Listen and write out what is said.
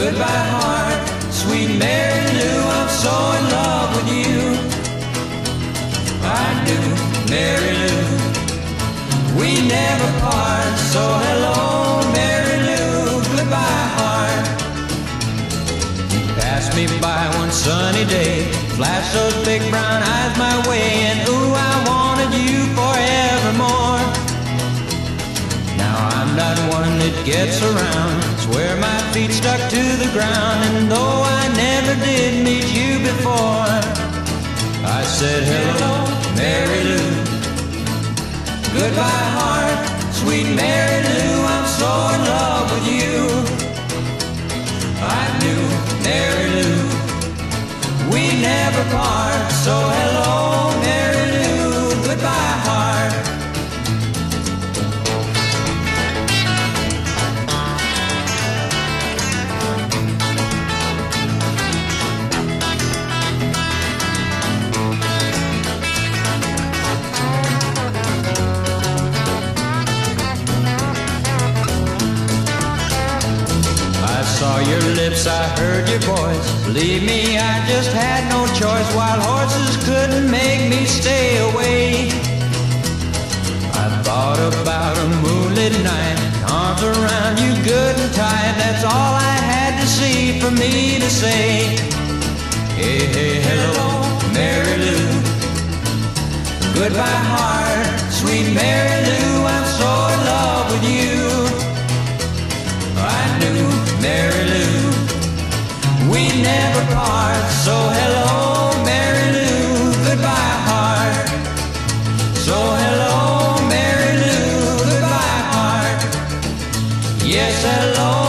Goodbye, heart, sweet Mary Lou, I'm so in love with you. I do, Mary Lou, we never part, so hello, Mary Lou, goodbye, heart. You passed me by one sunny day, flashed those big brown eyes my way, and ooh, I wanted you forevermore. Now I'm not one that gets around, swear my feet stuck to the ground, and though I never did meet you before, I said hello, Mary Lou, goodbye, heart, sweet Mary Lou, I'm so in love with you. I knew, Mary Lou, we never part, so hello, Mary Lou, goodbye, heart. I saw your lips, I heard your voice. Believe me, I just had no choice. Wild horses couldn't make me stay away. I thought about a moonlit night, arms around you good and tight. That's all I had to see for me to say. Hey, hey, hello, Mary Lou, goodbye, heart, sweet Mary Lou, I'm so in love with you. I knew, Mary Lou, we never part, so hello, Mary Lou, goodbye, heart. So hello, Mary Lou, goodbye, heart. Yes, hello,